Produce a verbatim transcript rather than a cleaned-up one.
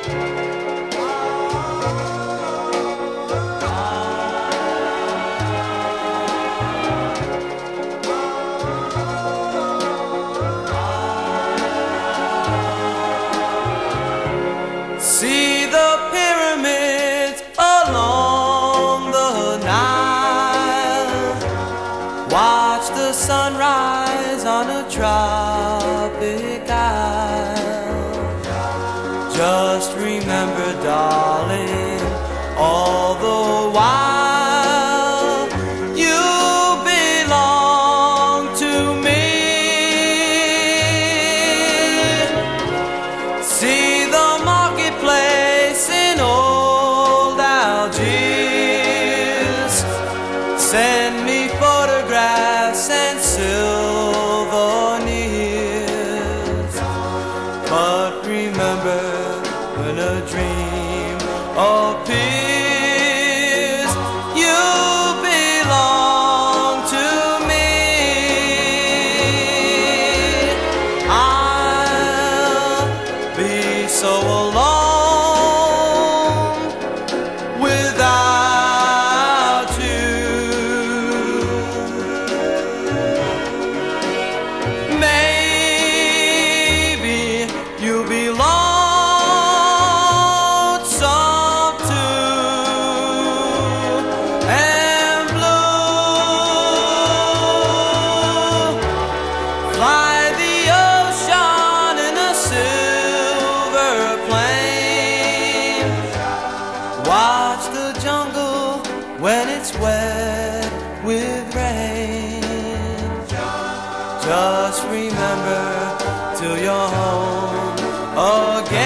See the pyramids along the Nile. Watch the sunrise on a tropic isle. Just remember, darling, all the while you belong to me. See the marketplace in old Algiers. Send me photographs and souvenirs. But remember, when a dream appears, you belong to me. I'll be so alone without you. Maybe you'll be lonesome too, and blue. Fly the ocean in a silver plane. Watch the jungle when it's wet with rain. Just remember till you're home again.